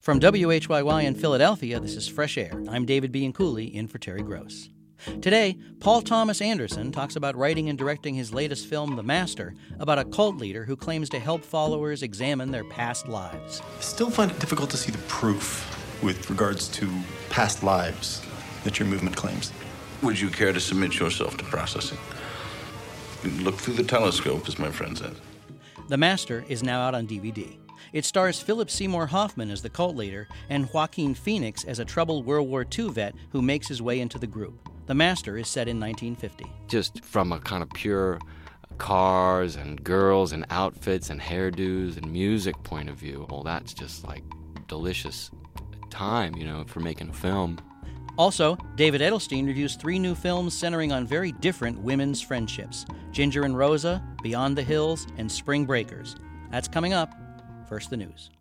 From WHYY in Philadelphia, this is Fresh Air. I'm David Bianculli, in for Terry Gross. Today, Paul Thomas Anderson talks about writing and directing his latest film, The Master, about a cult leader who claims to help followers examine their past lives. I still find it difficult to see the proof with regards to past lives that your movement claims. Would you care to submit yourself to processing? Look through the telescope, as my friend says. The Master is now out on DVD. It stars Philip Seymour Hoffman as the cult leader and Joaquin Phoenix as a troubled World War II vet who makes his way into the group. The Master is set in 1950. Just from a kind of pure cars and girls and outfits and hairdos and music point of view, well, that's just like delicious time, for making a film. Also, David Edelstein reviews 3 new films centering on very different women's friendships: Ginger and Rosa, Beyond the Hills, and Spring Breakers. That's coming up. First, the news.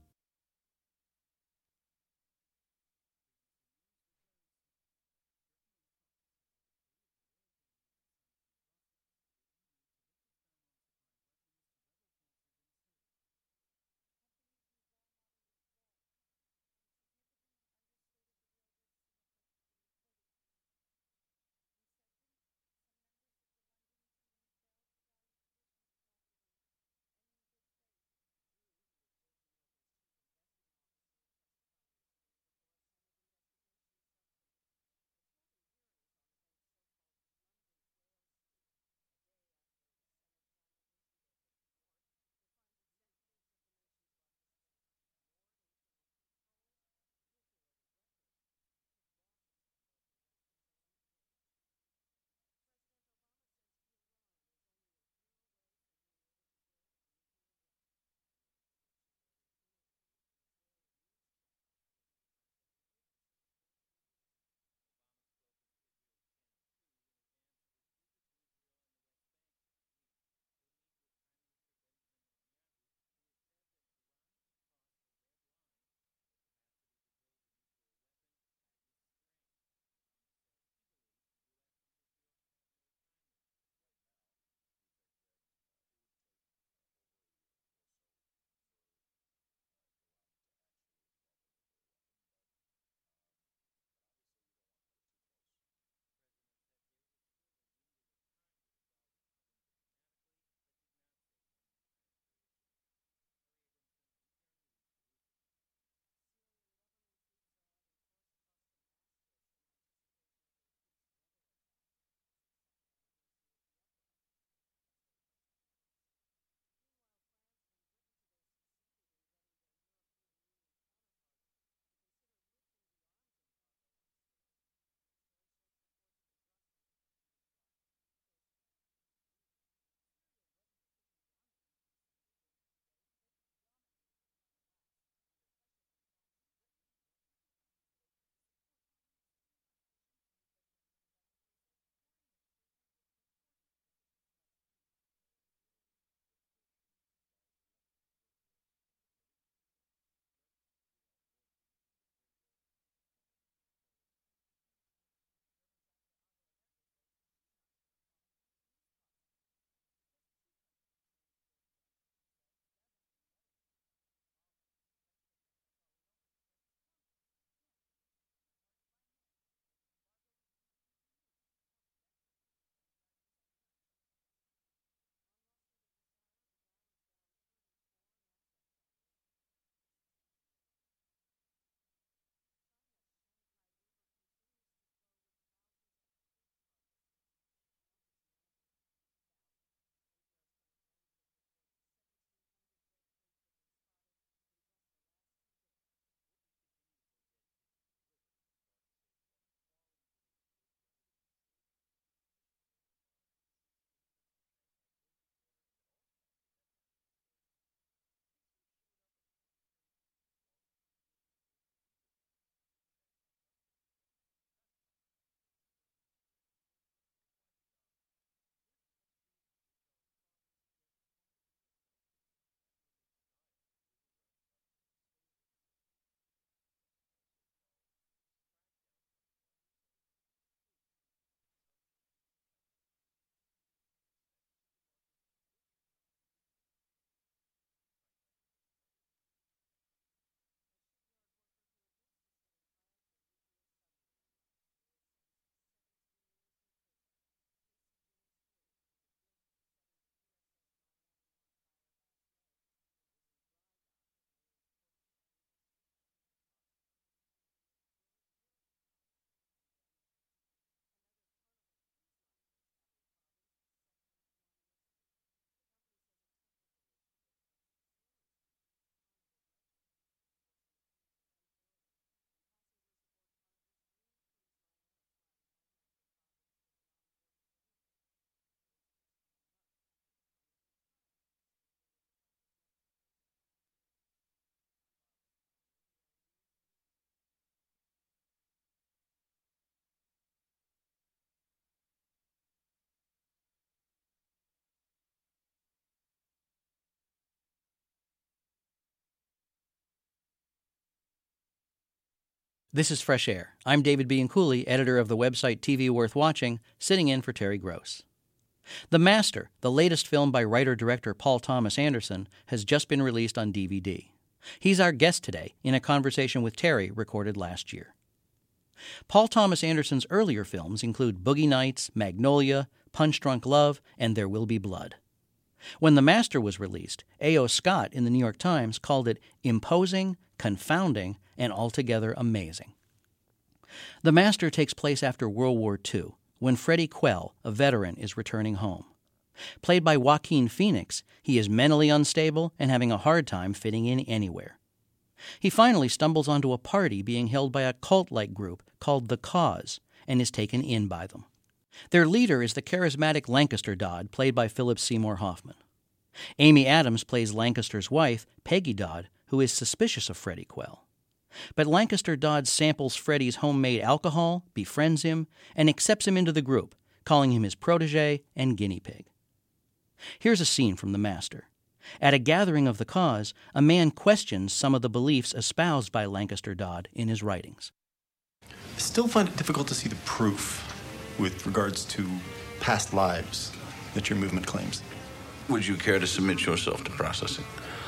This is Fresh Air. I'm David Bianculli, editor of the website TV Worth Watching, sitting in for Terry Gross. The Master, the latest film by writer-director Paul Thomas Anderson, has just been released on DVD. He's our guest today in a conversation with Terry recorded last year. Paul Thomas Anderson's earlier films include Boogie Nights, Magnolia, Punch Drunk Love, and There Will Be Blood. When The Master was released, A.O. Scott in the New York Times called it imposing, confounding, and altogether amazing. The Master takes place after World War II, when Freddie Quell, a veteran, is returning home. Played by Joaquin Phoenix, he is mentally unstable and having a hard time fitting in anywhere. He finally stumbles onto a party being held by a cult-like group called The Cause and is taken in by them. Their leader is the charismatic Lancaster Dodd, played by Philip Seymour Hoffman. Amy Adams plays Lancaster's wife, Peggy Dodd, who is suspicious of Freddie Quell. But Lancaster Dodd samples Freddie's homemade alcohol, befriends him, and accepts him into the group, calling him his protege and guinea pig. Here's a scene from The Master. At a gathering of The Cause, a man questions some of the beliefs espoused by Lancaster Dodd in his writings. I still find it difficult to see the proof with regards to past lives that your movement claims. Would you care to submit yourself to processing?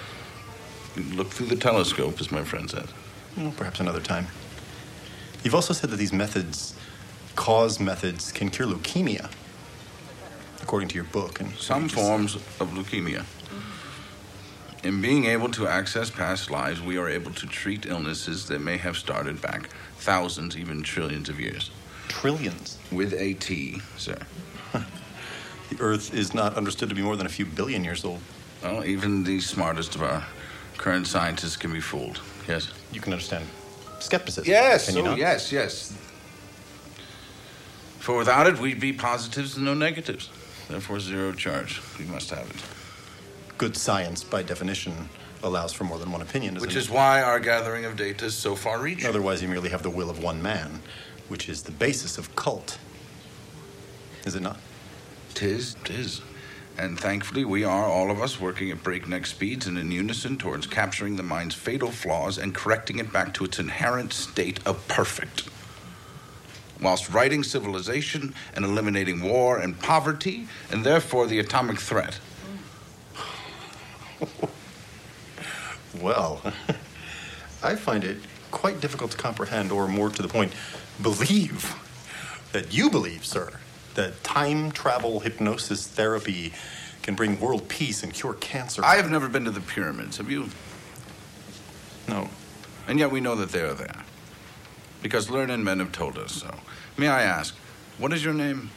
Look through the telescope, as my friend said. Well, perhaps another time. You've also said that these methods, cause methods, can cure leukemia, according to your book. And some forms of leukemia. In being able to access past lives, we are able to treat illnesses that may have started back thousands, even trillions of years. Trillions? With a T, sir. The Earth is not understood to be more than a few billion years old. Well, even the smartest of our current scientists can be fooled, yes? You can understand skepticism. Yes, can you not? yes. For without it, we'd be positives and no negatives. Therefore, zero charge. We must have it. Good science, by definition, allows for more than one opinion, doesn't it? Which is why our gathering of data is so far-reaching. Otherwise, you merely have the will of one man, which is the basis of cult. Is it not? 'Tis. And thankfully, we are, all of us, working at breakneck speeds and in unison towards capturing the mind's fatal flaws and correcting it back to its inherent state of perfect. Whilst righting civilization and eliminating war and poverty, and therefore the atomic threat. Well, I find it quite difficult to comprehend, or more to the point, believe that you believe, sir, that time travel hypnosis therapy can bring world peace and cure cancer. I have never been to the pyramids. Have you? No. And yet we know that they are there. Because learned men have told us so. May I ask, what is your name?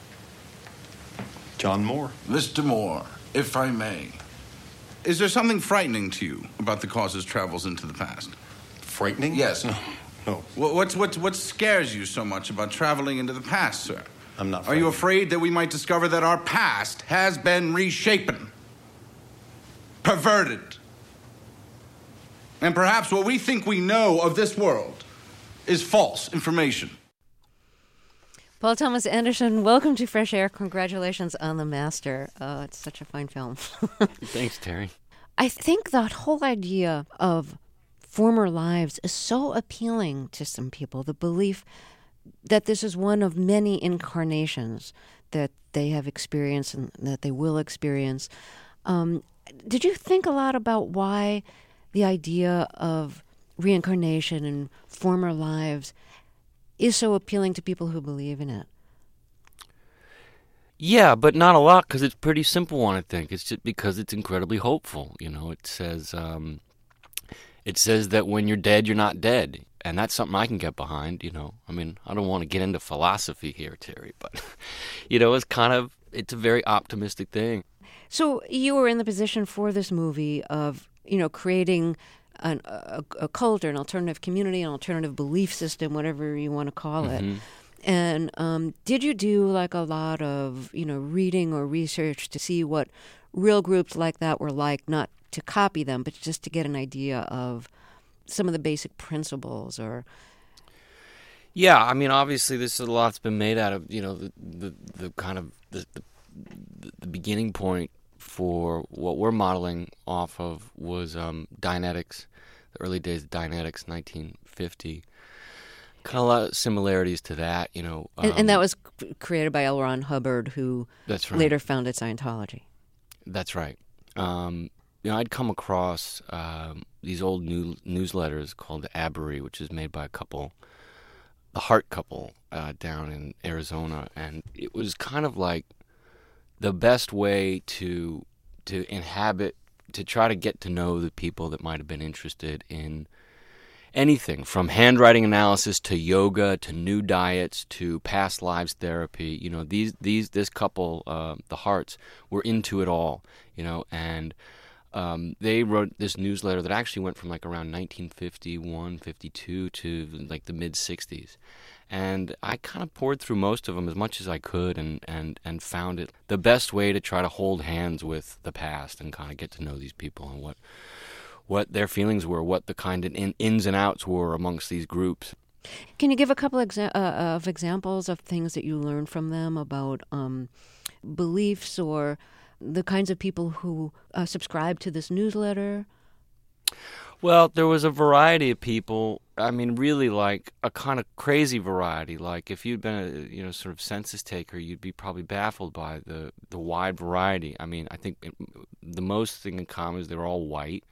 John Moore. Mr. Moore, if I may. Is there something frightening to you about the Cause's travels into the past? Frightening? Yes. No. What scares you so much about traveling into the past, sir? I'm not Are frightened. you afraid that we might discover that our past has been reshapen, perverted, and perhaps what we think we know of this world is false information? Paul Thomas Anderson, welcome to Fresh Air. Congratulations on The Master. It's such a fine film. Thanks, Terry. I think that whole idea of former lives is so appealing to some people, the belief that this is one of many incarnations that they have experienced and that they will experience. Did you think a lot about why the idea of reincarnation and former lives is so appealing to people who believe in it? Yeah, but not a lot, because it's a pretty simple one, I think. It's just because it's incredibly hopeful. You know, it says that when you're dead, you're not dead. And that's something I can get behind, you know. I mean, I don't want to get into philosophy here, Terry, but, you know, it's a very optimistic thing. So you were in the position for this movie of, you know, creating a cult or an alternative community, an alternative belief system, whatever you want to call it. And did you do like a lot of, you know, reading or research to see what real groups like that were like, not to copy them, but just to get an idea of some of the basic principles? Or Yeah, I mean, obviously there's a lot's been made out of, you know, the kind of the beginning point for what we're modeling off of was Dianetics, the early days of Dianetics, 1950. Kind of a lot of similarities to that, you know. And that was created by L. Ron Hubbard, who That's right. later founded Scientology. That's right. You know, I'd come across these old newsletters called Abbery, which is made by the Hart couple down in Arizona, and it was kind of like the best way to inhabit, to try to get to know the people that might have been interested in anything from handwriting analysis to yoga to new diets to past lives therapy. You know, this couple, the Harts, were into it all. You know, and they wrote this newsletter that actually went from like around 1951, 52 to like the mid 60s. And I kind of poured through most of them as much as I could, and found it the best way to try to hold hands with the past and kind of get to know these people and what their feelings were, what the kind of ins and outs were amongst these groups. Can you give a couple of examples of things that you learned from them about beliefs or the kinds of people who subscribe to this newsletter? Well, there was a variety of people. I mean, really, like a kind of crazy variety. Like if you'd been a sort of census taker, you'd be probably baffled by the wide variety. I mean, I think the most thing in common is they're all white,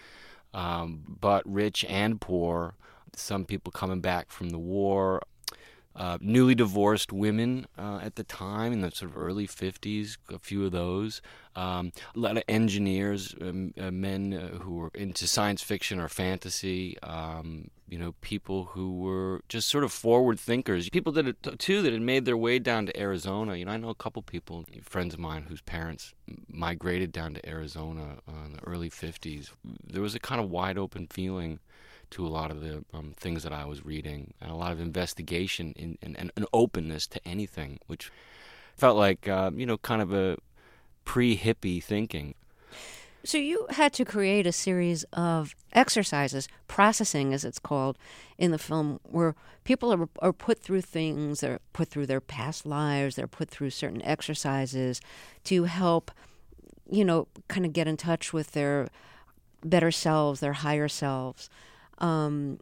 but rich and poor. Some people coming back from the war. Newly divorced women at the time in the sort of early 50s, a few of those. A lot of engineers, men who were into science fiction or fantasy. People who were just sort of forward thinkers. People that had made their way down to Arizona. You know, I know a couple people, friends of mine, whose parents migrated down to Arizona in the early 50s. There was a kind of wide open feeling to a lot of the things that I was reading, and a lot of investigation and an openness to anything, which felt like, kind of a pre-hippie thinking. So you had to create a series of exercises, processing as it's called in the film, where people are put through things, they're put through their past lives, they're put through certain exercises to help, kind of get in touch with their better selves, their higher selves. One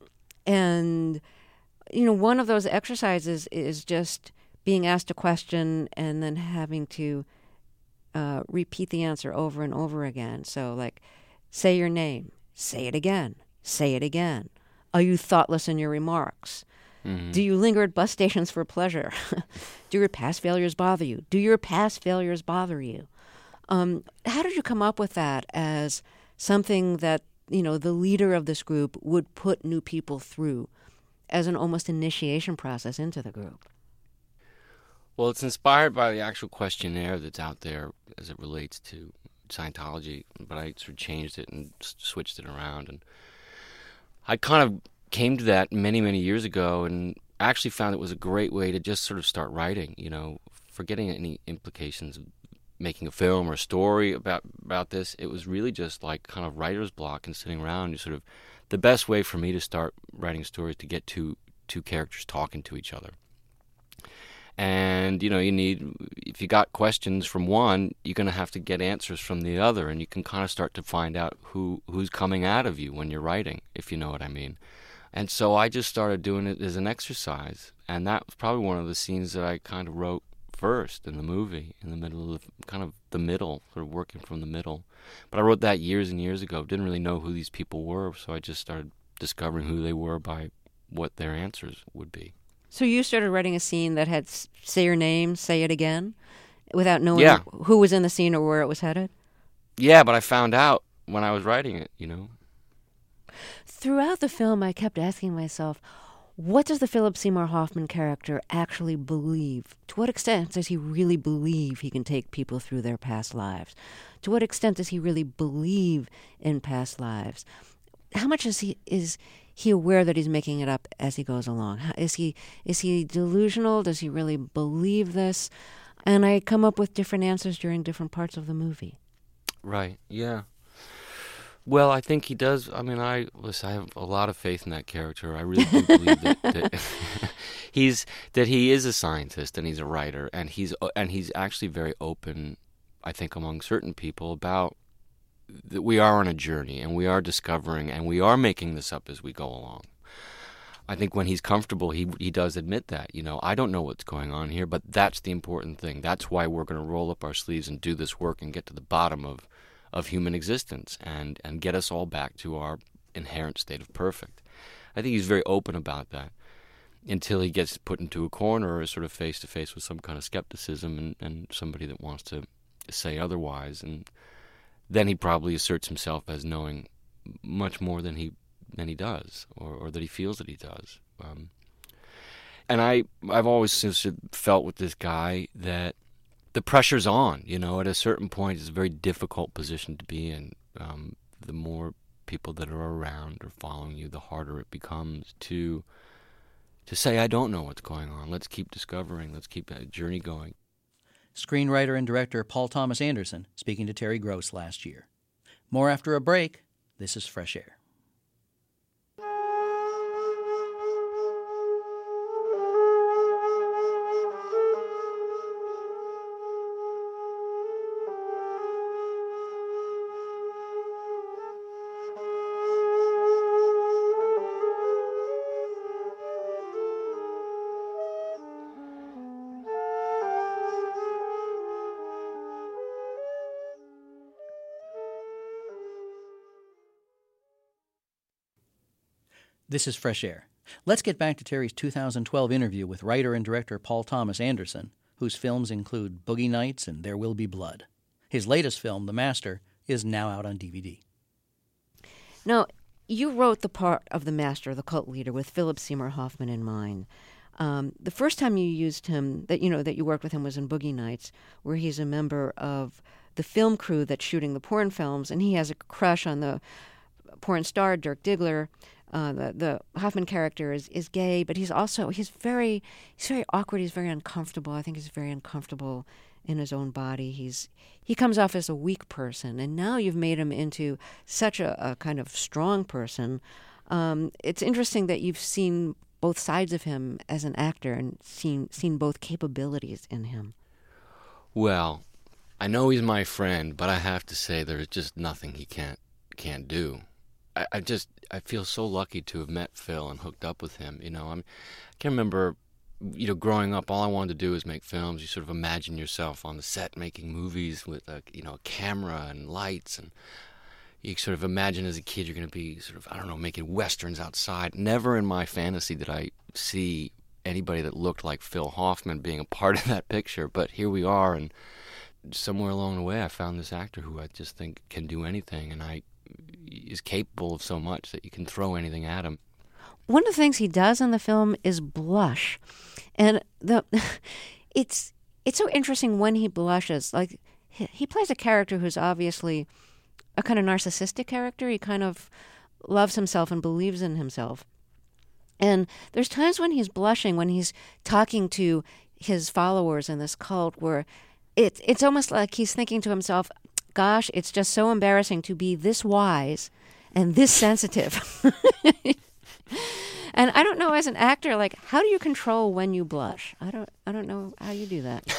of those exercises is just being asked a question and then having to repeat the answer over and over again. So, like, say your name, say it again, say it again. Are you thoughtless in your remarks? Mm-hmm. Do you linger at bus stations for pleasure? Do your past failures bother you? Do your past failures bother you? How did you come up with that as something that the leader of this group would put new people through as an almost initiation process into the group? Well, it's inspired by the actual questionnaire that's out there as it relates to Scientology, but I sort of changed it and switched it around. And I kind of came to that many, many years ago and actually found it was a great way to just sort of start writing, forgetting any implications of making a film or a story about this. It was really just like kind of writer's block and sitting around. Sort of the best way for me to start writing stories to get two characters talking to each other. And, if you got questions from one, you're going to have to get answers from the other, and you can kind of start to find out who's coming out of you when you're writing, if you know what I mean. And so I just started doing it as an exercise, and that was probably one of the scenes that I kind of wrote first in the movie, in the middle of the middle, sort of working from the middle. But I wrote that years and years ago. Didn't really know who these people were, so I just started discovering who they were by what their answers would be. So you started writing a scene that had say your name, say it again, without knowing who was in the scene or where it was headed? Yeah, but I found out when I was writing it, Throughout the film, I kept asking myself, what does the Philip Seymour Hoffman character actually believe? To what extent does he really believe he can take people through their past lives? To what extent does he really believe in past lives? How much is he aware that he's making it up as he goes along? Is he delusional? Does he really believe this? And I come up with different answers during different parts of the movie. Right, yeah. Well, I think he does. I mean, I have a lot of faith in that character. I really do believe that he is a scientist and he's a writer, and he's actually very open, I think, among certain people about that we are on a journey and we are discovering and we are making this up as we go along. I think when he's comfortable, he does admit that. I don't know what's going on here, but that's the important thing. That's why we're going to roll up our sleeves and do this work and get to the bottom of human existence and get us all back to our inherent state of perfect. I think he's very open about that until he gets put into a corner or is sort of face-to-face with some kind of skepticism and somebody that wants to say otherwise. And then he probably asserts himself as knowing much more than he does, or that he feels that he does. And I've always felt with this guy that the pressure's on. At a certain point, it's a very difficult position to be in. The more people that are around or following you, the harder it becomes to say, I don't know what's going on. Let's keep discovering. Let's keep that journey going. Screenwriter and director Paul Thomas Anderson speaking to Terry Gross last year. More after a break. This is Fresh Air. This is Fresh Air. Let's get back to Terry's 2012 interview with writer and director Paul Thomas Anderson, whose films include Boogie Nights and There Will Be Blood. His latest film, The Master, is now out on DVD. Now, you wrote the part of the Master, the cult leader, with Philip Seymour Hoffman in mind. The first time you used him, that you worked with him, was in Boogie Nights, where he's a member of the film crew that's shooting the porn films, and he has a crush on the porn star Dirk Diggler. The Hoffman character is gay, but he's very awkward. He's very uncomfortable. I think he's very uncomfortable in his own body. He comes off as a weak person, and now you've made him into such a kind of strong person. It's interesting that you've seen both sides of him as an actor and seen both capabilities in him. Well, I know he's my friend, but I have to say there's just nothing he can't do. I feel so lucky to have met Phil and hooked up with him. I can remember, growing up, all I wanted to do was make films. You sort of imagine yourself on the set making movies with a camera and lights, and you sort of imagine as a kid you're going to be sort of, making westerns outside. Never in my fantasy did I see anybody that looked like Phil Hoffman being a part of that picture. But here we are, and somewhere along the way I found this actor who I just think can do anything, and is capable of so much that you can throw anything at him. One of the things he does in the film is blush, and it's so interesting when he blushes. Like, he plays a character who's obviously a kind of narcissistic character. He kind of loves himself and believes in himself, and there's times when he's blushing when he's talking to his followers in this cult, where it's almost like he's thinking to himself, gosh, it's just so embarrassing to be this wise and this sensitive. And I don't know, as an actor, like, how do you control when you blush? I don't know how you do that.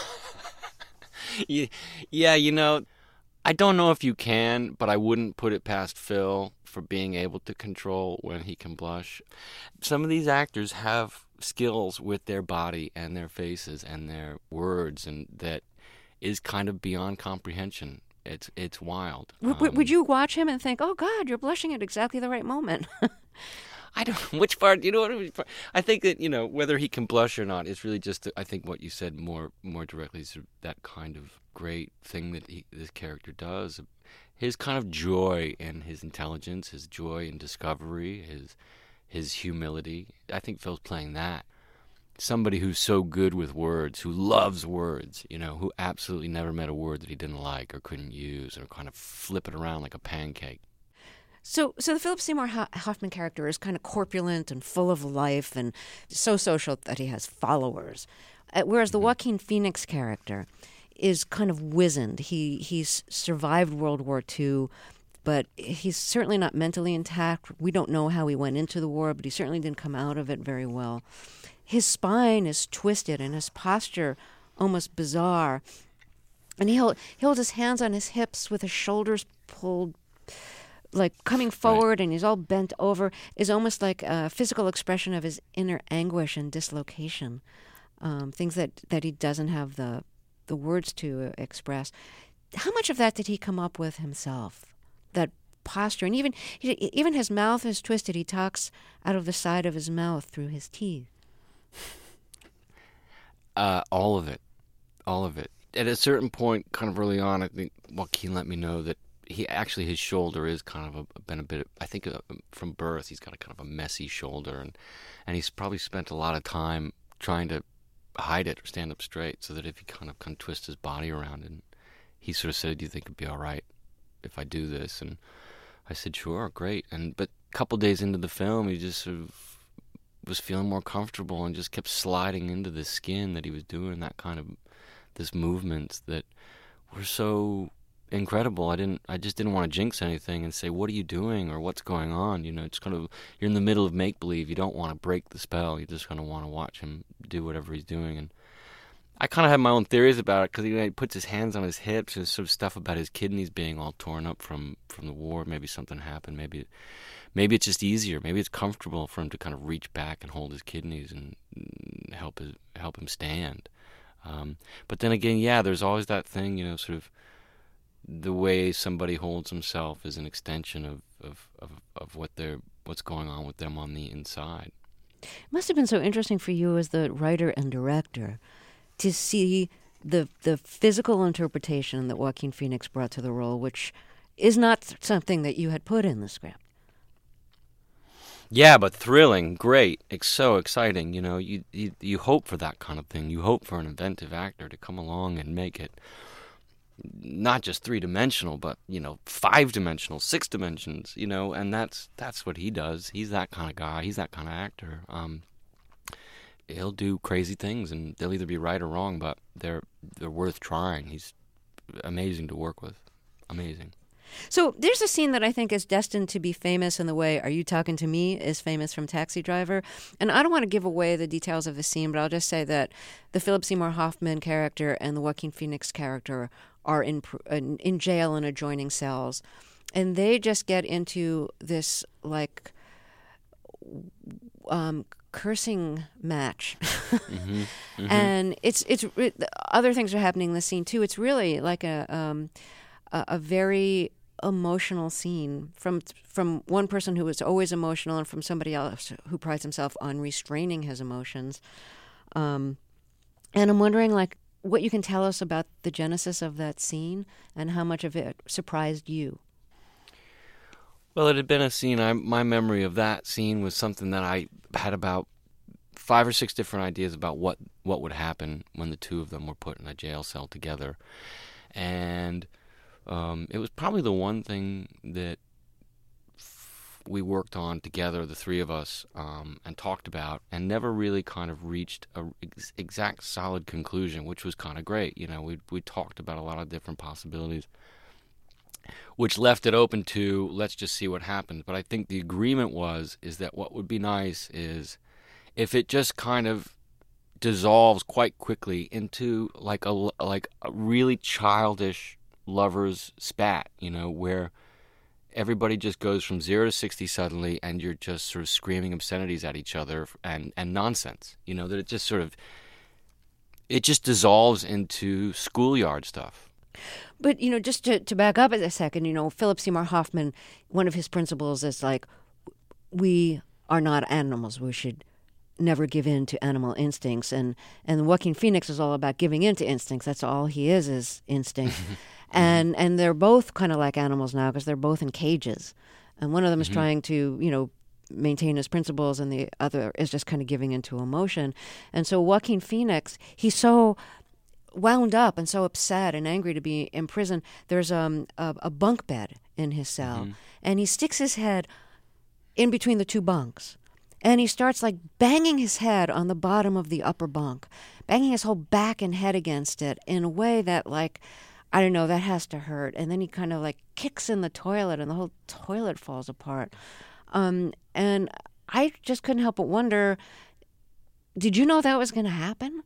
Yeah, I don't know if you can, but I wouldn't put it past Phil for being able to control when he can blush. Some of these actors have skills with their body and their faces and their words, and that is kind of beyond comprehension. It's wild. Would you watch him and think, oh, God, you're blushing at exactly the right moment? I don't know which part, I think that, whether he can blush or not, it's really just, I think what you said more directly is that kind of great thing that this character does. His kind of joy in his intelligence, his joy in discovery, his humility. I think Phil's playing that. Somebody who's so good with words, who loves words, who absolutely never met a word that he didn't like or couldn't use, or kind of flip it around like a pancake. So the Philip Seymour Hoffman character is kind of corpulent and full of life and so social that he has followers, whereas the Joaquin Phoenix character is kind of wizened. He's survived World War II, but he's certainly not mentally intact. We don't know how he went into the war, but he certainly didn't come out of it very well. His spine is twisted and his posture almost bizarre. And he holds his hands on his hips with his shoulders pulled like coming forward, and he's all bent over, is almost like a physical expression of his inner anguish and dislocation, things that he doesn't have the words to express. How much of that did he come up with himself? That posture, and even his mouth is twisted. He talks out of the side of his mouth through his teeth. All of it. At a certain point, kind of early on, I think Joaquin let me know that his shoulder is kind of been a bit. I think from birth, he's got a kind of a messy shoulder, and he's probably spent a lot of time trying to hide it or stand up straight, so that if he kind of twist his body around, and he sort of said, "Do you think it'd be all right if I do this?" And I said, "Sure, great." But a couple days into the film, he just sort of was feeling more comfortable and just kept sliding into the skin that he was doing that kind of this movements that were so incredible. I just didn't want to jinx anything and say, "What are you doing?" or "What's going on?" It's kind of, you're in the middle of make believe. You don't want to break the spell. You just kind of want to watch him do whatever he's doing. And I kind of have my own theories about it, because he puts his hands on his hips and sort of stuff about his kidneys being all torn up from the war. Maybe something happened. Maybe it's just easier. Maybe it's comfortable for him to kind of reach back and hold his kidneys and help him stand. But then again, yeah, there's always that thing, sort of the way somebody holds himself is an extension of what's going on with them on the inside. It must have been so interesting for you as the writer and director to see the physical interpretation that Joaquin Phoenix brought to the role, which is not something that you had put in the script. Yeah, but thrilling, great. It's so exciting. You hope for that kind of thing. You hope for an inventive actor to come along and make it not just 3-dimensional, but 5-dimensional, 6 dimensions. And that's what he does. He's that kind of guy. He's that kind of actor. He'll do crazy things, and they'll either be right or wrong, but they're worth trying. He's amazing to work with. Amazing. So there's a scene that I think is destined to be famous in the way Are You Talking to Me is famous from Taxi Driver. And I don't want to give away the details of the scene, but I'll just say that the Philip Seymour Hoffman character and the Joaquin Phoenix character are in jail in adjoining cells. And they just get into this, cursing match. Mm-hmm. Mm-hmm. And it's other things are happening in the scene, too. It's really like a very emotional scene from one person who is always emotional, and from somebody else who prides himself on restraining his emotions. And I'm wondering, what you can tell us about the genesis of that scene and how much of it surprised you. Well, it had been a scene. My memory of that scene was something that I had about 5 or 6 different ideas about what would happen when the two of them were put in a jail cell together, and it was probably the one thing that we worked on together, the three of us, and talked about, and never really kind of reached a exact solid conclusion, which was kind of great. We talked about a lot of different possibilities, which left it open to let's just see what happens. But I think the agreement is that what would be nice is if it just kind of dissolves quite quickly into like a really childish lovers spat, where everybody just goes from 0 to 60 suddenly, and you're just sort of screaming obscenities at each other and nonsense. That it just dissolves into schoolyard stuff. But, just to back up a second, Philip Seymour Hoffman, one of his principles is we are not animals. We should never give in to animal instincts. And Joaquin Phoenix is all about giving in to instincts. That's all he is instinct. And they're both kind of like animals now because they're both in cages. And one of them is trying to, maintain his principles, and the other is just kind of giving into emotion. And so Joaquin Phoenix, he's so wound up and so upset and angry to be in prison. There's a bunk bed in his cell, and he sticks his head in between the two bunks. And he starts banging his head on the bottom of the upper bunk, banging his whole back and head against it in a way that I don't know, that has to hurt. And then he kind of kicks in the toilet, and the whole toilet falls apart. And I just couldn't help but wonder, did you know that was going to happen?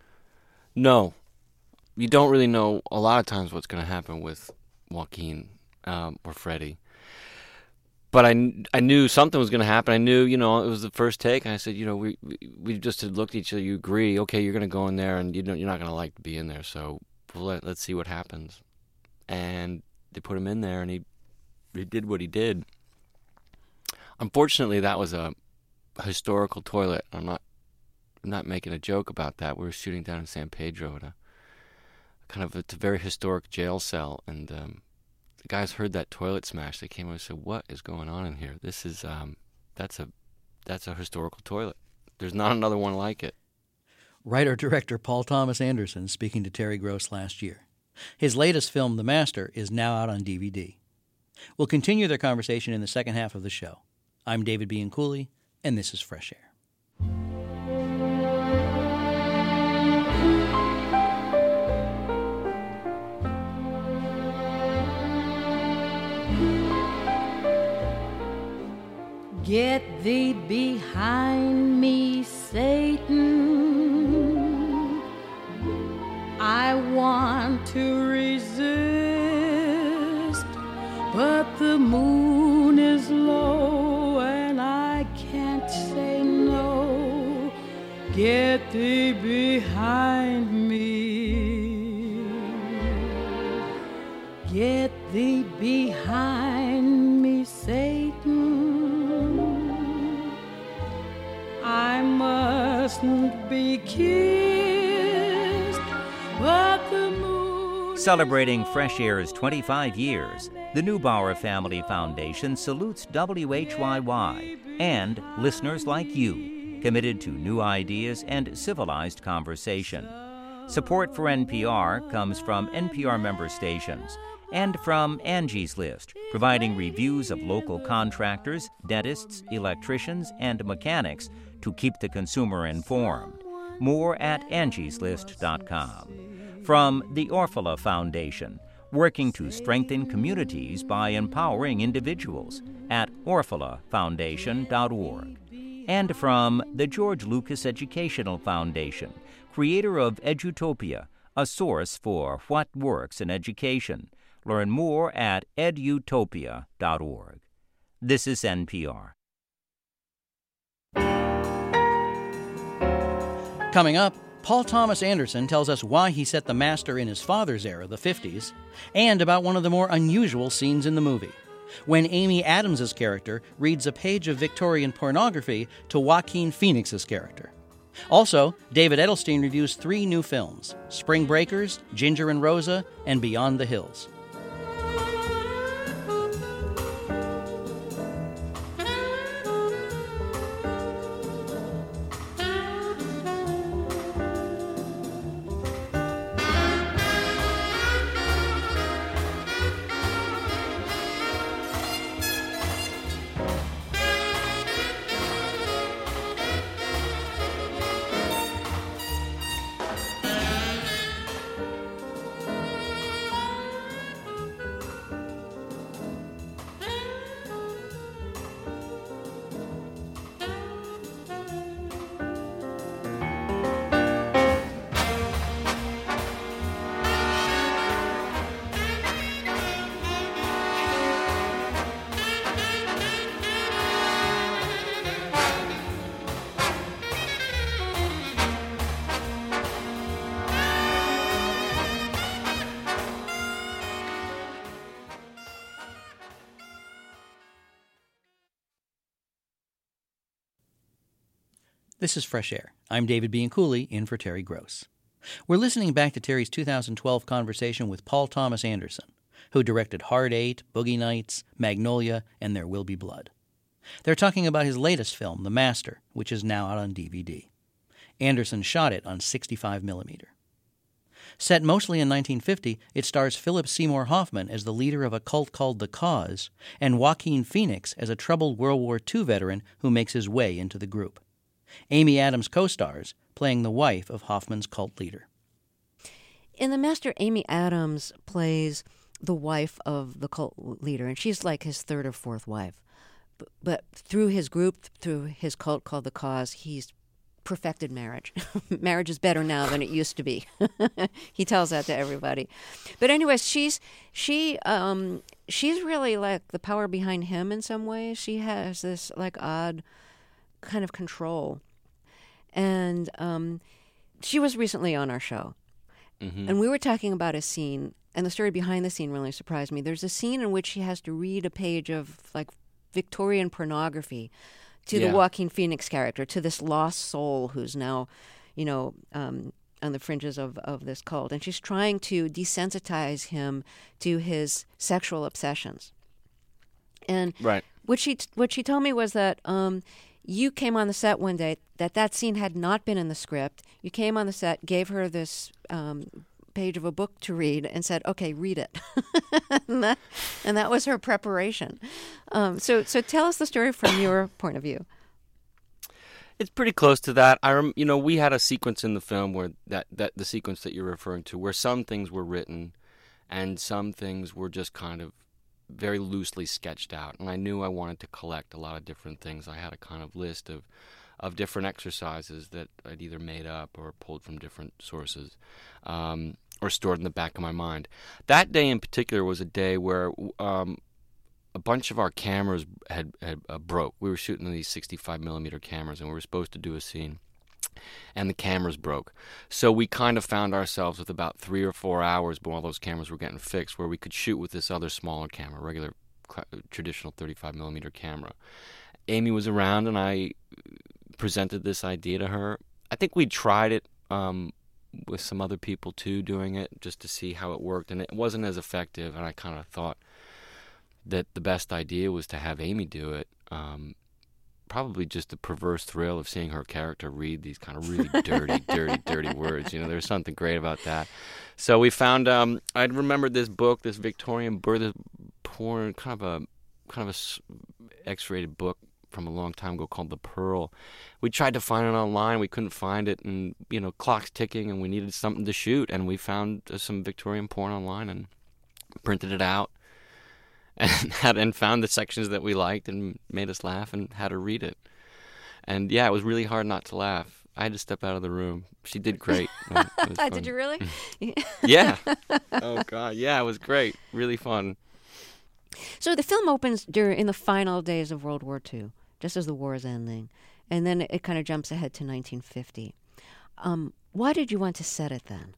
No. You don't really know a lot of times what's going to happen with Joaquin. or Freddie. But I knew something was going to happen. I knew, it was the first take. And I said, we just had looked at each other. You agree? Okay, you're going to go in there, and you're not going to like to be in there. So let's see what happens. And they put him in there, and he did what he did. Unfortunately, that was a historical toilet. I'm not making a joke about that. We were shooting down in San Pedro at it's a very historic jail cell, and the guys heard that toilet smash. They came over and said, "What is going on in here? This is that's a historical toilet. There's not another one like it." Writer-director Paul Thomas Anderson speaking to Terry Gross last year. His latest film, The Master, is now out on DVD. We'll continue their conversation in the second half of the show. I'm David Bianculli, and this is Fresh Air. Get thee behind me, Satan. I want to resist, but the moon is low and I can't say no. Get thee behind me. Get thee behind me, Satan. I mustn't be kissed, but the moon. Celebrating Fresh Air's 25 years, the Neubauer Family Foundation salutes WHYY and listeners like you, committed to new ideas and civilized conversation. Support for NPR comes from NPR member stations and from Angie's List, providing reviews of local contractors, dentists, electricians, and mechanics to keep the consumer informed. More at angieslist.com. From the Orfalea Foundation, working to strengthen communities by empowering individuals at orfaleafoundation.org. And from the George Lucas Educational Foundation, creator of Edutopia, a source for what works in education. Learn more at edutopia.org. This is NPR. Coming up, Paul Thomas Anderson tells us why he set The Master in his father's era, the 50s, and about one of the more unusual scenes in the movie, when Amy Adams' character reads a page of Victorian pornography to Joaquin Phoenix's character. Also, David Edelstein reviews 3 new films, Spring Breakers, Ginger and Rosa, and Beyond the Hills. This is Fresh Air. I'm David Bianculli, in for Terry Gross. We're listening back to Terry's 2012 conversation with Paul Thomas Anderson, who directed Hard Eight, Boogie Nights, Magnolia, and There Will Be Blood. They're talking about his latest film, The Master, which is now out on DVD. Anderson shot it on 65mm. Set mostly in 1950, it stars Philip Seymour Hoffman as the leader of a cult called The Cause, and Joaquin Phoenix as a troubled World War II veteran who makes his way into the group. Amy Adams co-stars, playing the wife of Hoffman's cult leader. In The Master, Amy Adams plays the wife of the cult leader, and she's like his third or fourth wife. But through his group, through his cult called The Cause, he's perfected marriage. Marriage is better now than it used to be. He tells that to everybody. But anyways, she's really like the power behind him in some ways. She has this like odd kind of control. And she was recently on our show. Mm-hmm. And we were talking about a scene, and the story behind the scene really surprised me. There's a scene in which she has to read a page of like Victorian pornography to the Joaquin Phoenix character, to this lost soul who's now, on the fringes of this cult. And she's trying to desensitize him to his sexual obsessions. And what she told me was that you came on the set one day, that scene had not been in the script. You came on the set, gave her this page of a book to read, and said, "Okay, read it." and that was her preparation. So tell us the story from your point of view. It's pretty close to that. We had a sequence in the film where that the sequence that you're referring to, where some things were written, and some things were just kind of very loosely sketched out. And I knew I wanted to collect a lot of different things. I had a kind of list of different exercises that I'd either made up or pulled from different sources, or stored in the back of my mind. That day in particular was a day where a bunch of our cameras had broke. We were shooting these 65 millimeter cameras, and we were supposed to do a scene, and the cameras broke. So we kind of found ourselves with about 3 or 4 hours while those cameras were getting fixed, where we could shoot with this other smaller camera, regular traditional 35 millimeter camera. Amy was around, and I presented this idea to her. I think we tried it with some other people too, doing it just to see how it worked, and it wasn't as effective. And I kind of thought that the best idea was to have Amy do it. Probably just the perverse thrill of seeing her character read these kind of really dirty words. There's something great about that. So we found, I'd remembered this book, this Victorian birth porn, kind of a X-rated book from a long time ago called The Pearl. We tried to find it online. We couldn't find it, and, clock's ticking, and we needed something to shoot. And we found some Victorian porn online and printed it out. And found the sections that we liked and made us laugh and had her read it. And it was really hard not to laugh. I had to step out of the room. She did great. It was fun. Did you really? Yeah. Oh, God. Yeah, it was great. Really fun. So the film opens in the final days of World War II, just as the war is ending. And then it kind of jumps ahead to 1950. Why did you want to set it then?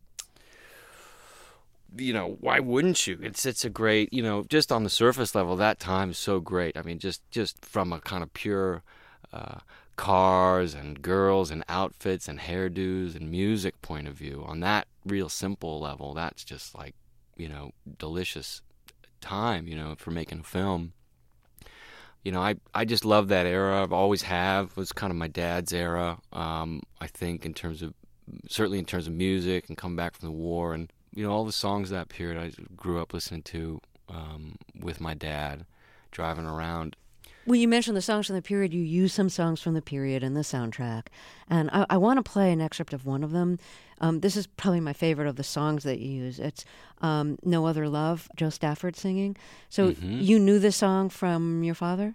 Why wouldn't you? It's a great, just on the surface level, that time is so great. I mean, just from a kind of pure cars and girls and outfits and hairdos and music point of view, on that real simple level, that's just like, delicious time, for making a film. I just love that era. I've always have. It was kind of my dad's era, I think, certainly in terms of music and come back from the war, and all the songs of that period I grew up listening to with my dad, driving around. Well, you mentioned the songs from the period. You used some songs from the period in the soundtrack. And I want to play an excerpt of one of them. This is probably my favorite of the songs that you use. It's No Other Love, Joe Stafford singing. So you knew the song from your father?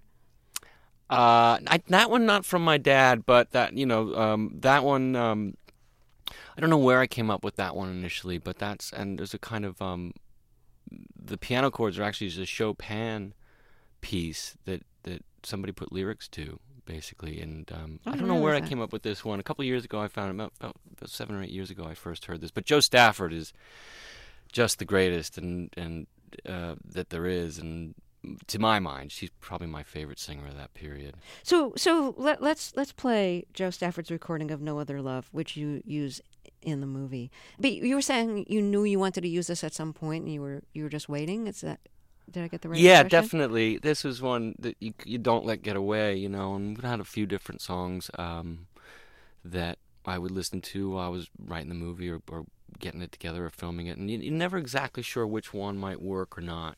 That one not from my dad, but that that one... I don't know where I came up with that one initially, but there's a kind of, the piano chords are actually just a Chopin piece that somebody put lyrics to, basically. And I don't know where I came up with this one. A couple of years ago I found it, about 7 or 8 years ago I first heard this. But Joe Stafford is just the greatest and that there is, and to my mind, she's probably my favorite singer of that period. So let's play Joe Stafford's recording of No Other Love, which you use in the movie. But you were saying you knew you wanted to use this at some point, and you were just waiting. Is that? Did I get the right? Yeah, impression? Definitely. This was one that you don't let get away, And we had a few different songs that I would listen to while I was writing the movie or getting it together or filming it, and you're never exactly sure which one might work or not,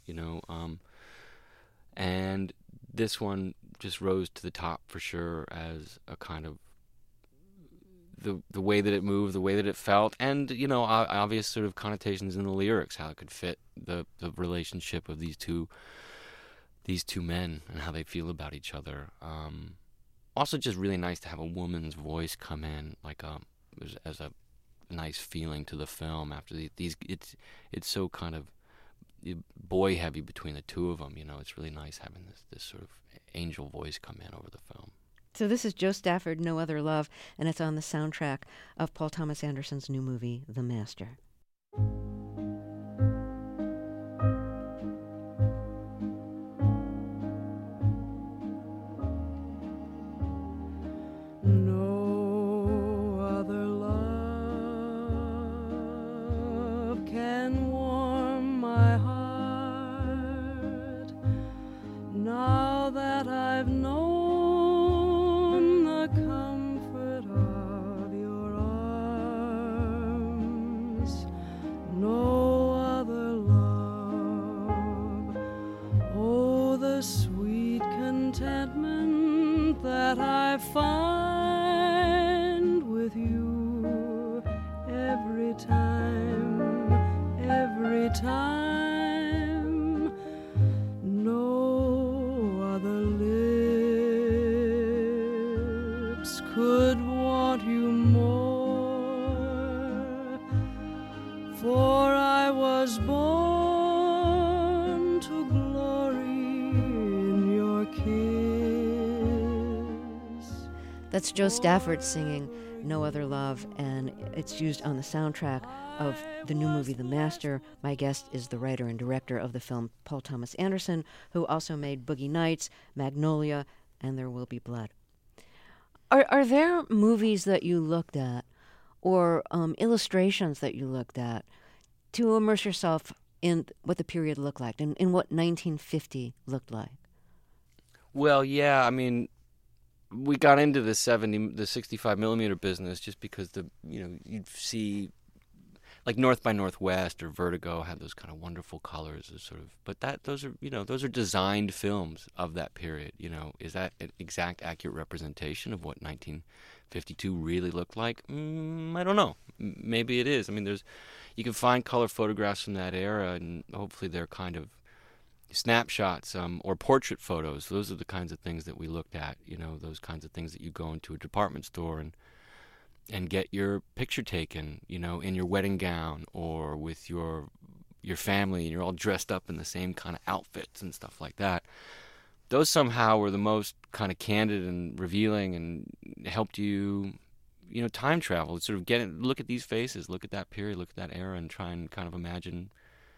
And this one just rose to the top for sure as a kind of the way that it moved, the way that it felt, and obvious sort of connotations in the lyrics, how it could fit the relationship of these two men and how they feel about each other. also just really nice to have a woman's voice come in, like as a nice feeling to the film. After these, it's so kind of boy heavy between the two of them. It's really nice having this sort of angel voice come in over the film. So this is Joe Stafford, No Other Love, and it's on the soundtrack of Paul Thomas Anderson's new movie, The Master. No other love can warm my heart now that I've known the comfort of your arms. No other love, oh, the sweet contentment that I find with you every time, no other lips could want you more, for I was born to glory in your kiss. That's Joe Stafford singing No Other Love, and it's used on the soundtrack of the new movie The Master. My guest is the writer and director of the film, Paul Thomas Anderson, who also made Boogie Nights, Magnolia, and There Will Be Blood. Are there movies that you looked at or illustrations that you looked at to immerse yourself in what the period looked like and in what 1950 looked like? Well, yeah, I mean, we got into the 65 millimeter business just because you'd see like North by Northwest or Vertigo had those kind of wonderful colors, but those are designed films of that period. Is that an exact accurate representation of what 1952 really looked like? I don't know. Maybe it is. I mean, you can find color photographs from that era, and hopefully they're kind of snapshots or portrait photos. Those are the kinds of things that we looked at. Those kinds of things that you go into a department store and get your picture taken, in your wedding gown or with your family, and you're all dressed up in the same kind of outfits and stuff like that. Those somehow were the most kind of candid and revealing and helped you, time travel. Sort of look at these faces, look at that period, look at that era, and try and kind of imagine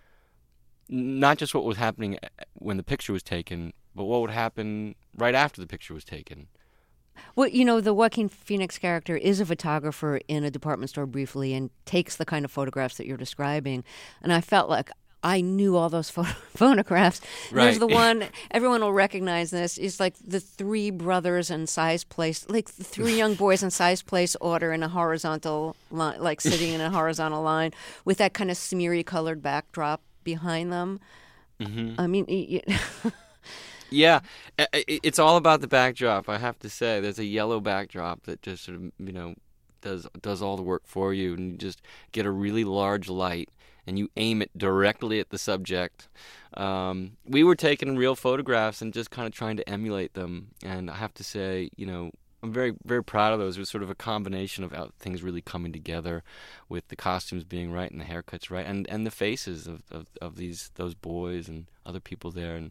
not just what was happening when the picture was taken, but what would happen right after the picture was taken. Well, the Joaquin Phoenix character is a photographer in a department store briefly and takes the kind of photographs that you're describing. And I felt like I knew all those photographs. Right. There's the one, everyone will recognize this, it's like the three brothers in size place, like the three young boys in size place order in a horizontal line, like sitting in a horizontal line with that kind of smeary colored backdrop behind them. Mm-hmm. I mean... Yeah, it's all about the backdrop, I have to say. There's a yellow backdrop that just sort of, does all the work for you, and you just get a really large light and you aim it directly at the subject. We were taking real photographs and just kind of trying to emulate them, and I have to say, I'm very, very proud of those. It was sort of a combination of things really coming together, with the costumes being right and the haircuts right, and the faces of those boys and other people there, and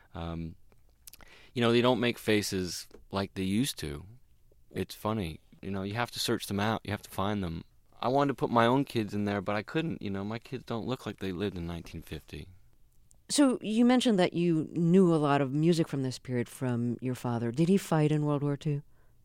they don't make faces like they used to. It's funny. You have to search them out. You have to find them. I wanted to put my own kids in there, but I couldn't. My kids don't look like they lived in 1950. So you mentioned that you knew a lot of music from this period from your father. Did he fight in World War II?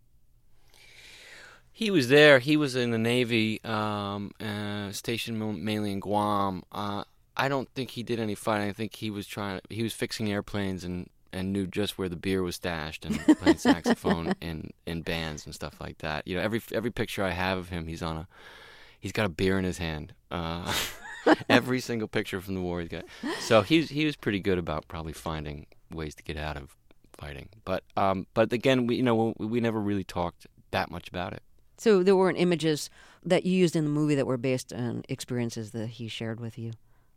He was there. He was in the Navy, stationed mainly in Guam. I don't think he did any fighting. I think he was fixing airplanes and knew just where the beer was stashed and playing saxophone in bands and stuff like that. Every picture I have of him, he's got a beer in his hand. Every single picture from the war he's got. So he was pretty good about probably finding ways to get out of fighting. But again, we never really talked that much about it. So there weren't images that you used in the movie that were based on experiences that he shared with you?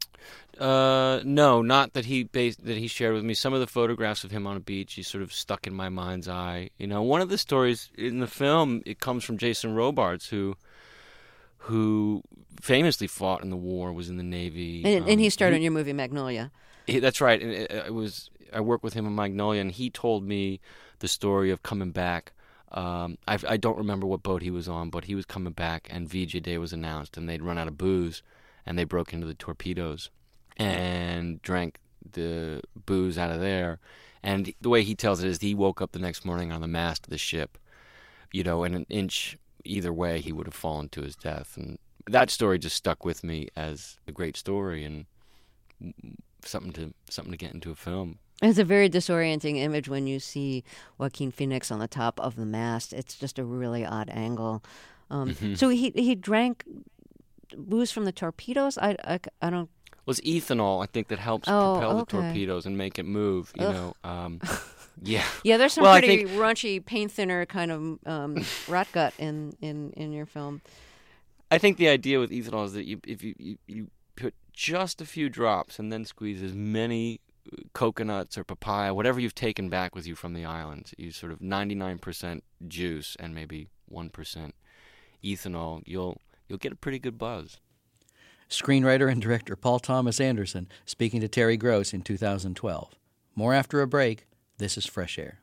No, not that he shared with me. Some of the photographs of him on a beach, he sort of stuck in my mind's eye. You know, one of the stories in the film, it comes from Jason Robards, who famously fought in the war, was in the Navy, and he starred in your movie Magnolia. That's right. And I worked with him in Magnolia, and he told me the story of coming back. I don't remember what boat he was on, but he was coming back, and VJ Day was announced, and they'd run out of booze, and they broke into the torpedoes and drank the booze out of there. And the way he tells it is he woke up the next morning on the mast of the ship, you know, and an inch either way he would have fallen to his death. And that story just stuck with me as a great story and something to get into a film. It's a very disorienting image when you see Joaquin Phoenix on the top of the mast. It's just a really odd angle. So he drank booze from the torpedoes? I don't... Well, it's ethanol, I think, that helps propel the torpedoes and make it move, you know. Yeah. Yeah, there's some pretty raunchy paint thinner kind of rat gut in your film. I think the idea with ethanol is that if you put just a few drops and then squeeze as many coconuts or papaya, whatever you've taken back with you from the islands, you sort of 99% juice and maybe 1% ethanol, you'll get a pretty good buzz. Screenwriter and director Paul Thomas Anderson speaking to Terry Gross in 2012. More after a break. This is Fresh Air.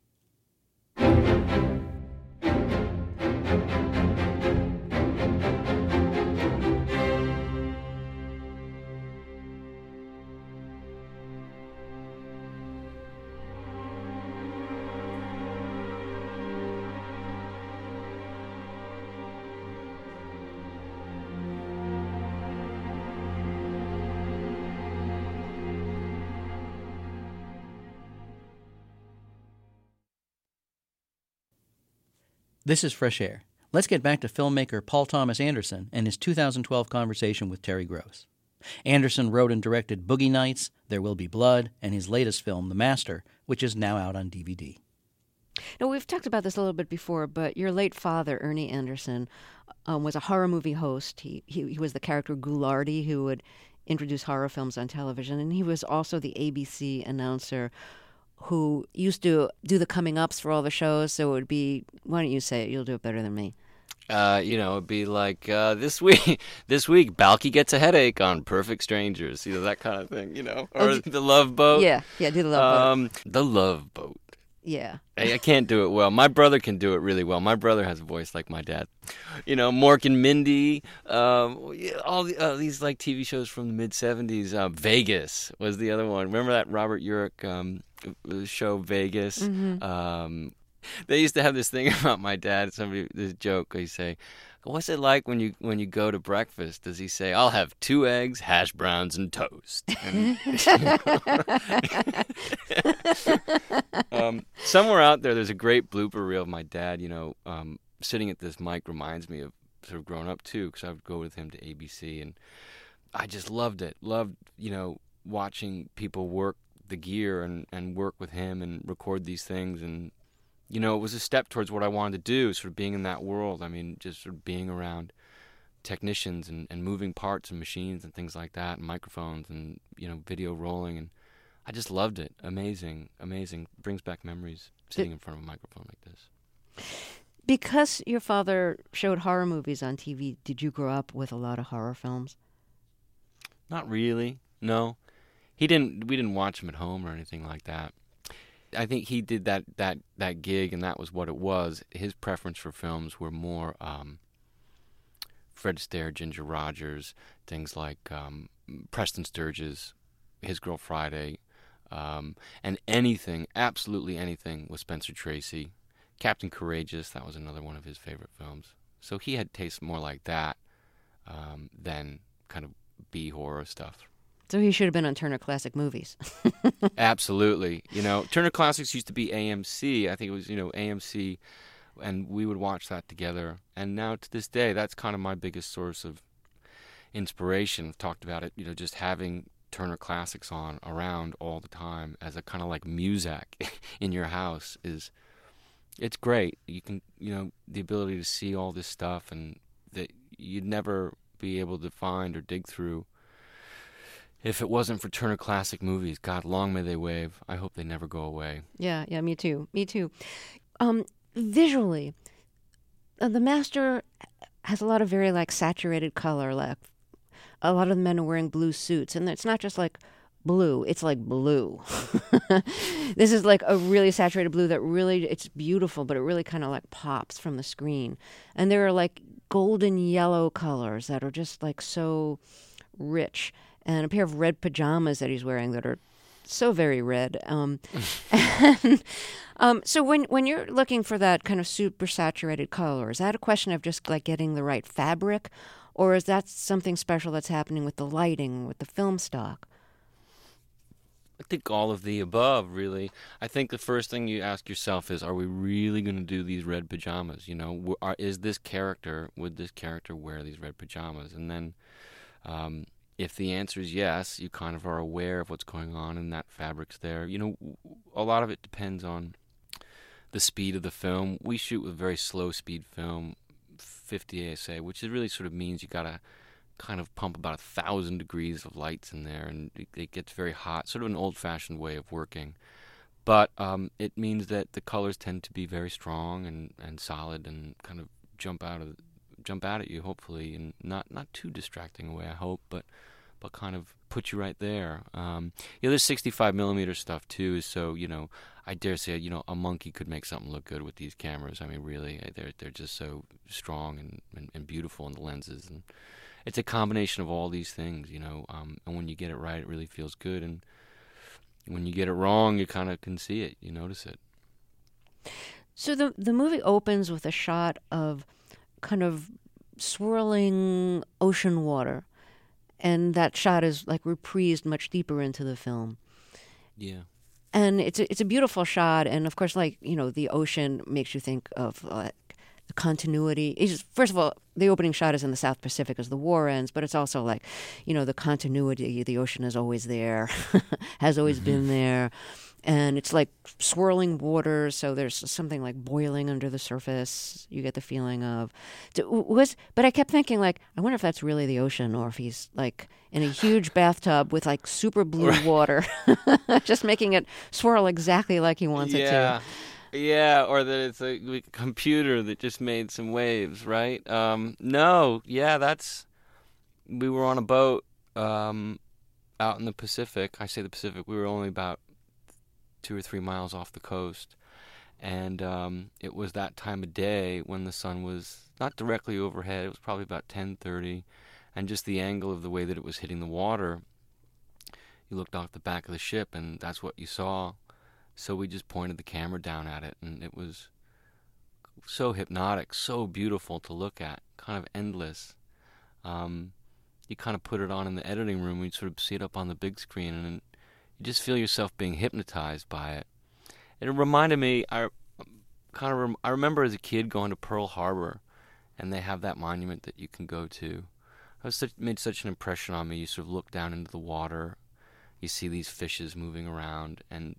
This is Fresh Air. Let's get back to filmmaker Paul Thomas Anderson and his 2012 conversation with Terry Gross. Anderson wrote and directed Boogie Nights, There Will Be Blood, and his latest film, The Master, which is now out on DVD. Now, we've talked about this a little bit before, but your late father, Ernie Anderson, was a horror movie host. He was the character Ghoulardi, who would introduce horror films on television, and he was also the ABC announcer who used to do the coming-ups for all the shows, so it would be, why don't you say it? You'll do it better than me. It'd be like, this week, Balky gets a headache on Perfect Strangers, that kind of thing, or The Love Boat. Yeah, do The Love Boat. The Love Boat. Yeah. I can't do it well. My brother can do it really well. My brother has a voice like my dad. Mork and Mindy, all these like TV shows from the mid-'70s. Vegas was the other one. Remember that Robert Urich show Vegas? Mm-hmm. They used to have this thing about my dad. This joke. They say, "What's it like when you go to breakfast?" Does he say, "I'll have 2 eggs, hash browns, and toast"? And, somewhere out there's a great blooper reel of my dad. Sitting at this mic reminds me of sort of growing up too, because I would go with him to ABC, and I just loved it. Loved watching people work the gear and work with him and record these things and. It was a step towards what I wanted to do, sort of being in that world. I mean, just sort of being around technicians and moving parts and machines and things like that, and microphones and, video rolling. And I just loved it. Amazing. Brings back memories sitting in front of a microphone like this. Because your father showed horror movies on TV, did you grow up with a lot of horror films? Not really, no. We didn't watch them at home or anything like that. I think he did that gig, and that was what it was. His preference for films were more Fred Astaire, Ginger Rogers, things like Preston Sturges, His Girl Friday, and anything, absolutely anything with Spencer Tracy. Captain Courageous, that was another one of his favorite films. So he had tastes more like that than kind of B-horror stuff. So he should have been on Turner Classic Movies. Absolutely. Turner Classics used to be AMC. I think it was, AMC, and we would watch that together. And now to this day, that's kind of my biggest source of inspiration. I've talked about it, just having Turner Classics on around all the time as a kind of like Muzak in your house it's great. You can, the ability to see all this stuff and that you'd never be able to find or dig through If it wasn't for Turner Classic Movies, God, long may they wave. I hope they never go away. Yeah, me too. Me too. Visually, The Master has a lot of very like saturated color. Like a lot of the men are wearing blue suits, and it's not just like blue; it's like blue. This is like a really saturated blue that really it's beautiful, but it really kind of like pops from the screen. And there are like golden yellow colors that are just like so rich, and a pair of red pajamas that he's wearing that are so very red. So when you're looking for that kind of super saturated color, is that a question of just like getting the right fabric, or is that something special that's happening with the lighting, with the film stock? I think all of the above, really. I think the first thing you ask yourself is, are we really going to do these red pajamas? You know, would this character wear these red pajamas? And then if the answer is yes, you kind of are aware of what's going on and that fabric's there. You know, a lot of it depends on the speed of the film. We shoot with very slow speed film, 50 ASA, which really sort of means you got to kind of pump about 1,000 degrees of lights in there, and it gets very hot, sort of an old-fashioned way of working. But it means that the colors tend to be very strong and solid and kind of jump out at you, hopefully, and not too distracting a way, I hope, but kind of put you right there. There's 65 millimeter stuff too, so I dare say a monkey could make something look good with these cameras. I mean, really, they're just so strong and beautiful in the lenses, and it's a combination of all these things, and when you get it right, it really feels good, and when you get it wrong, you kind of can see it, you notice it. So the movie opens with a shot of kind of swirling ocean water, and that shot is like reprised much deeper into the film. Yeah. And it's a beautiful shot, and of course, the ocean makes you think of the continuity. First of all, the opening shot is in the South Pacific as the war ends, but it's also like, the continuity. The ocean is always there, has always been there, and it's like swirling water. So there's something like boiling under the surface. You get the feeling of but I kept thinking I wonder if that's really the ocean, or if he's like in a huge bathtub with like super blue water, just making it swirl exactly like he wants it to. Yeah, or that it's a computer that just made some waves, right? No, yeah, we were on a boat out in the Pacific. I say the Pacific, we were only about 2 or 3 miles off the coast, and it was that time of day when the sun was not directly overhead. It was probably about 10:30, and just the angle of the way that it was hitting the water, you looked off the back of the ship, and that's what you saw. So we just pointed the camera down at it, and it was so hypnotic, so beautiful to look at, kind of endless. You kind of put it on in the editing room, and you sort of see it up on the big screen, and you just feel yourself being hypnotized by it. And it reminded me, I remember as a kid going to Pearl Harbor, and they have that monument that you can go to. It made such an impression on me. You sort of look down into the water, you see these fishes moving around, and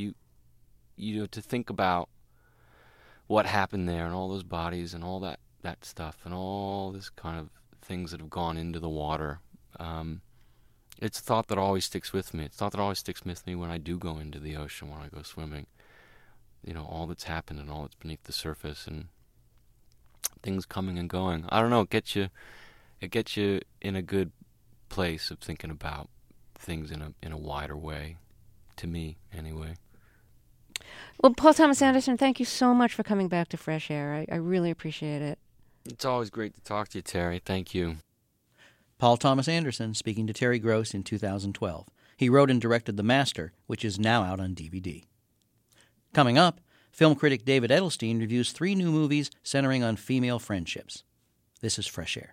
to think about what happened there and all those bodies and all that stuff and all this kind of things that have gone into the water. It's a thought that always sticks with me. It's a thought that always sticks with me when I do go into the ocean, when I go swimming. All that's happened and all that's beneath the surface and things coming and going. I don't know, it gets you in a good place of thinking about things in a wider way, to me anyway. Well, Paul Thomas Anderson, thank you so much for coming back to Fresh Air. I really appreciate it. It's always great to talk to you, Terry. Thank you. Paul Thomas Anderson speaking to Terry Gross in 2012. He wrote and directed The Master, which is now out on DVD. Coming up, film critic David Edelstein reviews 3 new movies centering on female friendships. This is Fresh Air.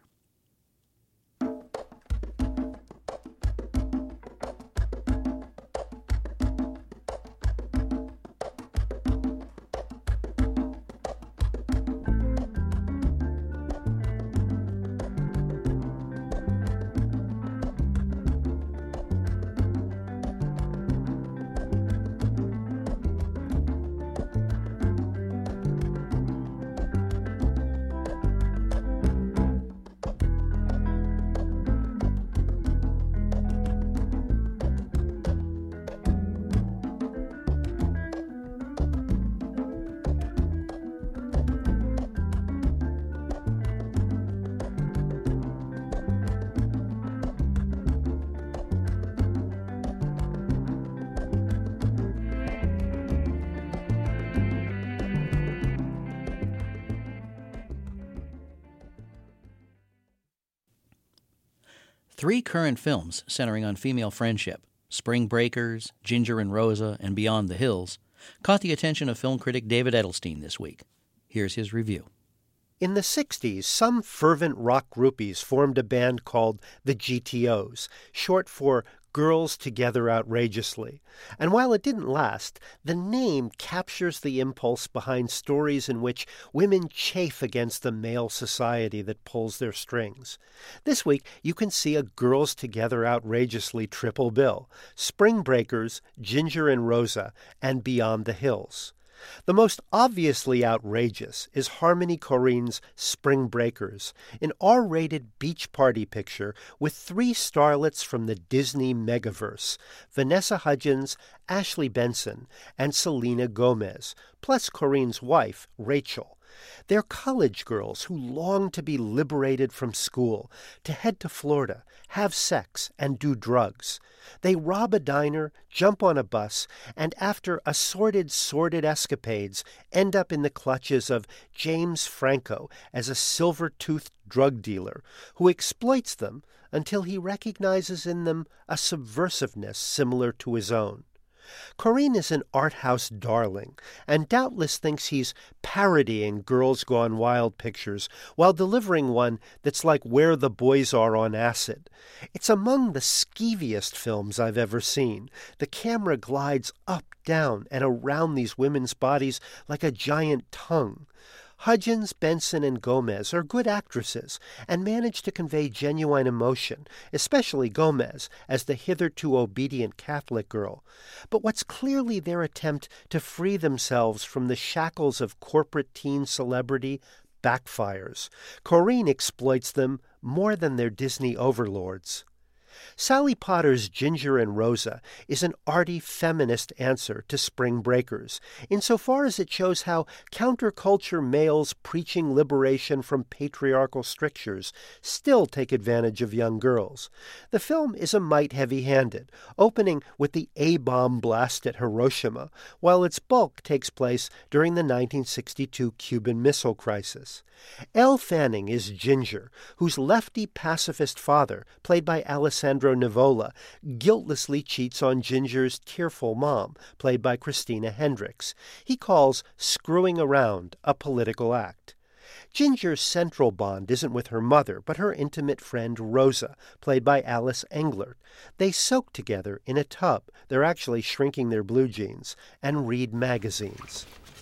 3 current films centering on female friendship, Spring Breakers, Ginger and Rosa, and Beyond the Hills, caught the attention of film critic David Edelstein this week. Here's his review. In the 60s, some fervent rock groupies formed a band called the GTOs, short for Girls Together Outrageously. And while it didn't last, the name captures the impulse behind stories in which women chafe against the male society that pulls their strings. This week, you can see a Girls Together Outrageously triple bill: Spring Breakers, Ginger and Rosa, and Beyond the Hills. The most obviously outrageous is Harmony Korine's Spring Breakers, an R-rated beach party picture with 3 starlets from the Disney megaverse: Vanessa Hudgens, Ashley Benson, and Selena Gomez, plus Korine's wife, Rachel. They're college girls who long to be liberated from school, to head to Florida, have sex, and do drugs. They rob a diner, jump on a bus, and after assorted, sordid escapades, end up in the clutches of James Franco as a silver-toothed drug dealer who exploits them until he recognizes in them a subversiveness similar to his own. Korine is an art house darling, and doubtless thinks he's parodying Girls Gone Wild pictures while delivering one that's like Where the Boys Are on Acid. It's among the skeeviest films I've ever seen. The camera glides up, down, and around these women's bodies like a giant tongue. Hudgens, Benson, and Gomez are good actresses and manage to convey genuine emotion, especially Gomez as the hitherto obedient Catholic girl. But what's clearly their attempt to free themselves from the shackles of corporate teen celebrity backfires. Korine exploits them more than their Disney overlords. Sally Potter's Ginger and Rosa is an arty feminist answer to Spring Breakers, insofar as it shows how counterculture males preaching liberation from patriarchal strictures still take advantage of young girls. The film is a mite heavy-handed, opening with the A-bomb blast at Hiroshima, while its bulk takes place during the 1962 Cuban Missile Crisis. Elle Fanning is Ginger, whose lefty pacifist father, played by Alessandro Nivola, guiltlessly cheats on Ginger's tearful mom, played by Christina Hendricks. He calls screwing around a political act. Ginger's central bond isn't with her mother, but her intimate friend Rosa, played by Alice Englert. They soak together in a tub, they're actually shrinking their blue jeans, and read magazines.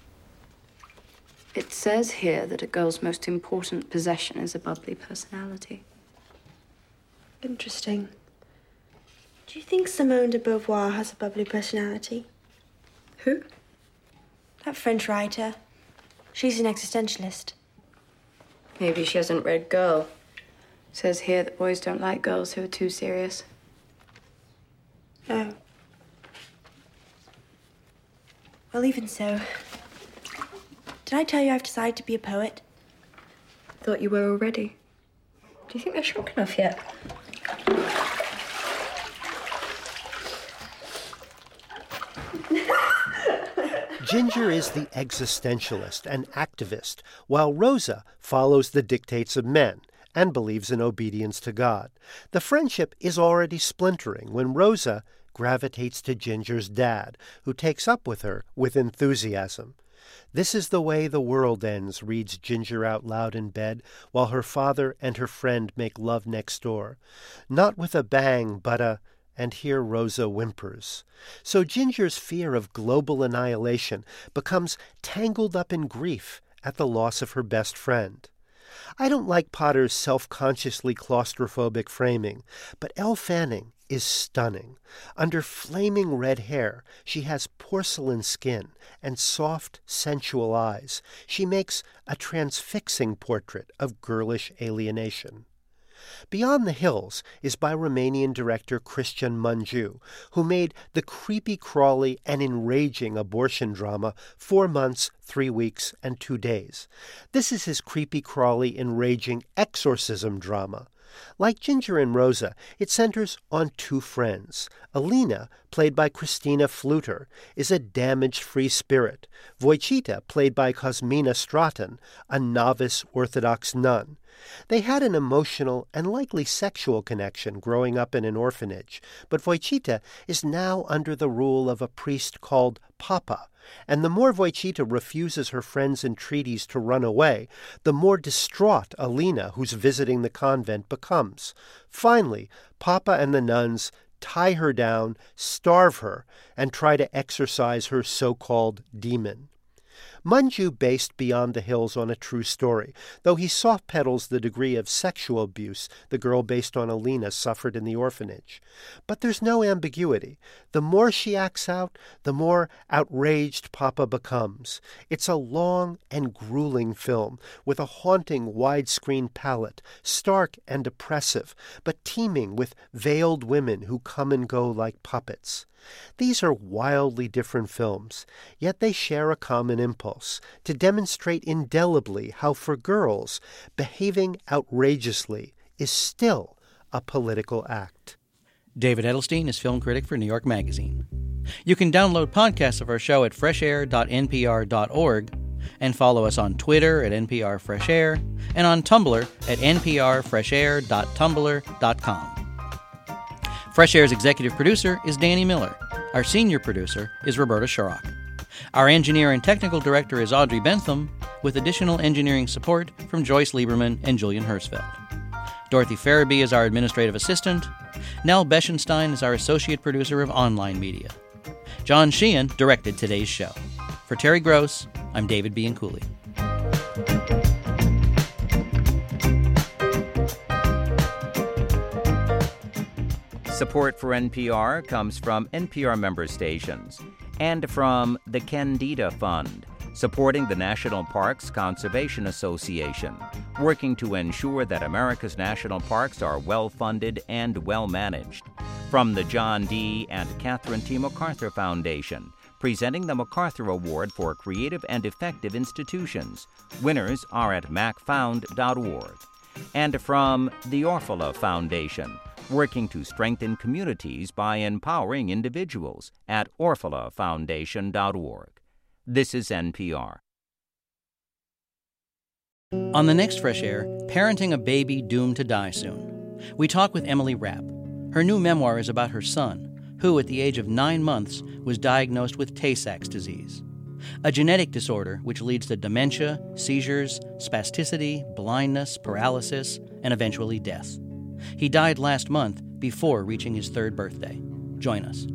It says here that a girl's most important possession is a bubbly personality. Interesting. Do you think Simone de Beauvoir has a bubbly personality? Who? That French writer. She's an existentialist. Maybe she hasn't read Girl. It says here that boys don't like girls who are too serious. Oh. Well, even so. Did I tell you I've decided to be a poet? Thought you were already. Do you think they're shrunk enough yet? Ginger is the existentialist and activist, while Rosa follows the dictates of men and believes in obedience to God. The friendship is already splintering when Rosa gravitates to Ginger's dad, who takes up with her with enthusiasm. "This is the way the world ends," reads Ginger out loud in bed, while her father and her friend make love next door. Not with a bang, but a... And here Rosa whimpers. So Ginger's fear of global annihilation becomes tangled up in grief at the loss of her best friend. I don't like Potter's self-consciously claustrophobic framing, but Elle Fanning is stunning. Under flaming red hair, she has porcelain skin and soft, sensual eyes. She makes a transfixing portrait of girlish alienation. Beyond the Hills is by Romanian director Cristian Mungiu, who made the creepy-crawly and enraging abortion drama 4 months, 3 weeks, and 2 days. This is his creepy-crawly, enraging exorcism drama. Like Ginger and Rosa, it centers on two friends. Alina, played by Christina Fluter, is a damaged free spirit. Wojciech, played by Kosmina Stratton, a novice Orthodox nun. They had an emotional and likely sexual connection growing up in an orphanage, but Wojciech is now under the rule of a priest called Papa, and the more Wojciech refuses her friends' entreaties to run away, the more distraught Alina, who's visiting the convent, becomes. Finally, Papa and the nuns tie her down, starve her, and try to exorcise her so-called demon. Manju based Beyond the Hills on a true story, though he soft-pedals the degree of sexual abuse the girl based on Alina suffered in the orphanage. But there's no ambiguity. The more she acts out, the more outraged Papa becomes. It's a long and grueling film, with a haunting widescreen palette, stark and oppressive, but teeming with veiled women who come and go like puppets. These are wildly different films, yet they share a common impulse, to demonstrate indelibly how for girls, behaving outrageously is still a political act. David Edelstein is film critic for New York Magazine. You can download podcasts of our show at freshair.npr.org and follow us on Twitter at NPR Fresh Air and on Tumblr at nprfreshair.tumblr.com. Fresh Air's executive producer is Danny Miller. Our senior producer is Roberta Shorrock. Our engineer and technical director is Audrey Bentham, with additional engineering support from Joyce Lieberman and Julian Hersfeld. Dorothy Farabee is our administrative assistant. Nell Beschenstein is our associate producer of online media. John Sheehan directed today's show. For Terry Gross, I'm David Bianculli. Support for NPR comes from NPR member stations and from the Candida Fund, supporting the National Parks Conservation Association, working to ensure that America's national parks are well-funded and well-managed. From the John D. and Catherine T. MacArthur Foundation, presenting the MacArthur Award for Creative and Effective Institutions. Winners are at macfound.org. And from the Orfalea Foundation, working to strengthen communities by empowering individuals at orfaleafoundation.org. This is NPR. On the next Fresh Air, parenting a baby doomed to die soon. We talk with Emily Rapp. Her new memoir is about her son, who at the age of 9 months was diagnosed with Tay-Sachs disease, a genetic disorder which leads to dementia, seizures, spasticity, blindness, paralysis, and eventually death. He died last month before reaching his 3rd birthday. Join us.